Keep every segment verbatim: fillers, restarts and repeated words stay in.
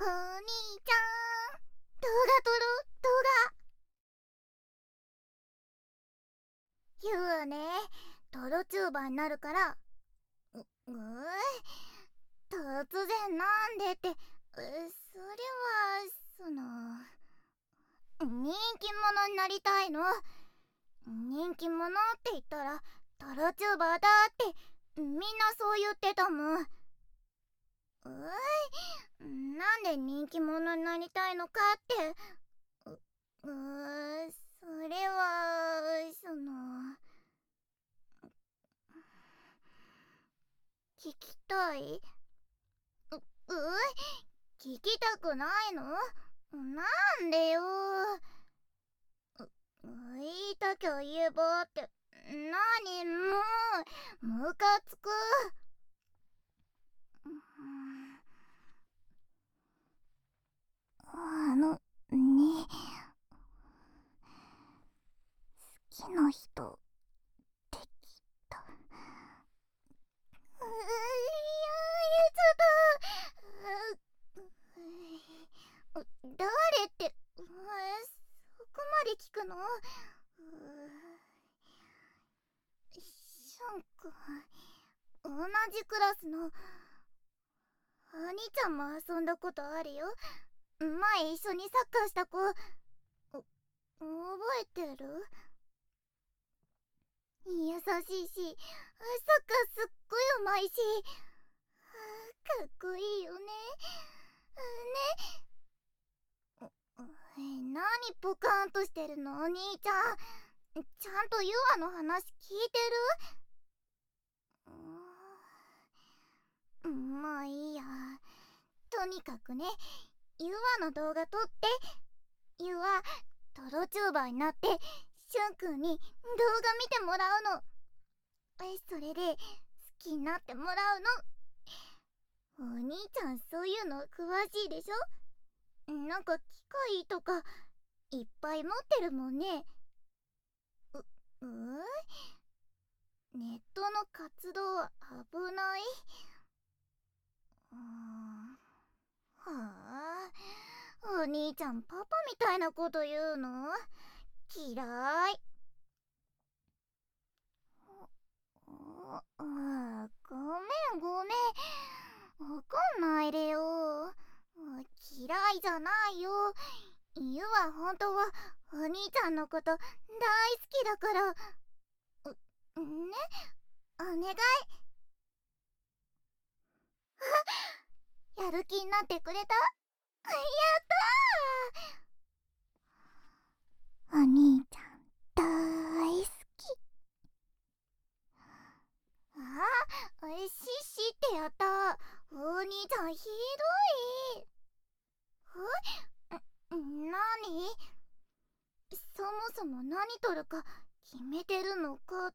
お兄ちゃん、動画撮る、動画。言うわね、トロチューバーになるから。う、うー突然なんでって、うそれは、その、人気者になりたいの。人気者って言ったら、トロチューバーだって、みんなそう言ってたもん。うい、なんで人気者になりたいのかって、う、うー、それは、その、聞きたい？う、うい、聞きたくないの？なんでよ。う、言いたきゃ言えばって、なにもう、ムカつく。あの、ね、好きな人できた。うー、いや、ちょっと、う、誰って、う、そこまで聞くの？う、シャン君、同じクラスの兄ちゃんも遊んだことあるよ。前一緒にサッカーした子、覚えてる？優しいし、サッカーすっごい上手いし、かっこいいよね。ね、何ポカーンとしてるのお兄ちゃん。ちゃんとユアの話聞いてる？まあいいや。とにかくね、ユアの動画撮って。ユア、トロチューバーになって、シュン君に動画見てもらうの。え、それで、好きになってもらうの。お兄ちゃんそういうの詳しいでしょ？なんか機械とか、いっぱい持ってるもんね。う、うー？ネットの活動は危ない？うーん。はあ、お兄ちゃんパパみたいなこと言うの？嫌い。あ、あ、ごめんごめん。怒んないでよ。嫌いじゃないよ。ユは本当はお兄ちゃんのこと大好きだから。う、ね、お願い。やる気になってくれた？やったー。お兄ちゃん大好き。あ、ししってやった。お兄ちゃんひどい。え？なに？そもそも何撮るか決めてるのか？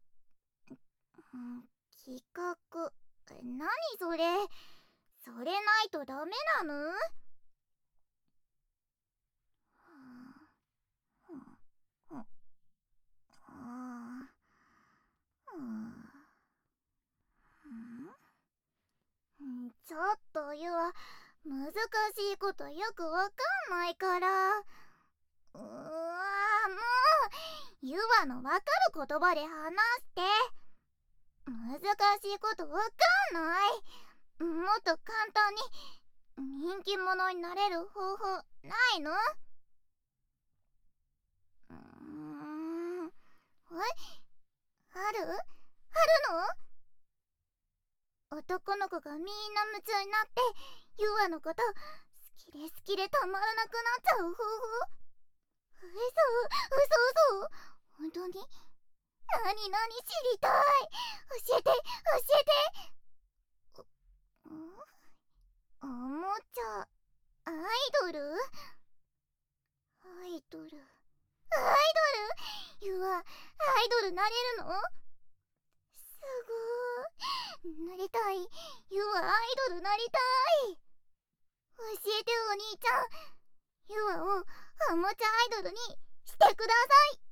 企画、何それ？それないとダメなの？ちょっとユア、難しいことよくわかんないから。うわ、もうユアのわかる言葉で話して。難しいことわかんない。もっと簡単に人気者になれる方法ないの？うーん、え、ある？あるの？男の子がみんな夢中になってユアのこと好きで好きでたまらなくなっちゃう方法？嘘、嘘嘘、本当に？なになに知りたい。教えて教えて。おもちゃ、アイドル？アイドル、アイドル？ユア、アイドルなれるの？すごー。なりたい。ユア、アイドルなりたい。教えてお兄ちゃん。ユアをおもちゃアイドルにしてください。